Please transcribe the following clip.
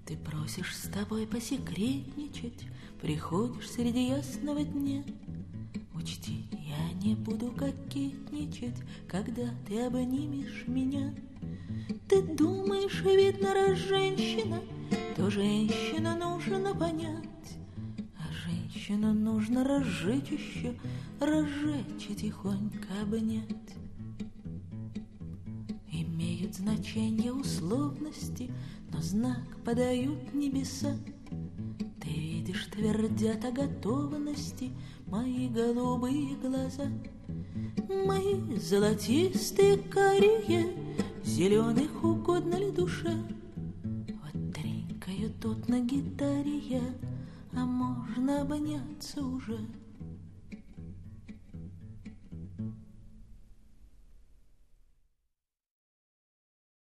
Ты просишь с тобой посекретничать, приходишь среди ясного дня. Учти, я не буду кокетничать, когда ты обнимешь меня. Ты думаешь, видно, раз женщина, то женщину нужно понять, а женщину нужно разжечь еще, разжечь и тихонько обнять. Имеют значение условности, но знак подают небеса. Ты видишь, твердят о готовности мои голубые глаза. Мои золотистые карие, зеленых угодно ли душе? Вот тренькаю тут на гитаре я, а можно обняться уже.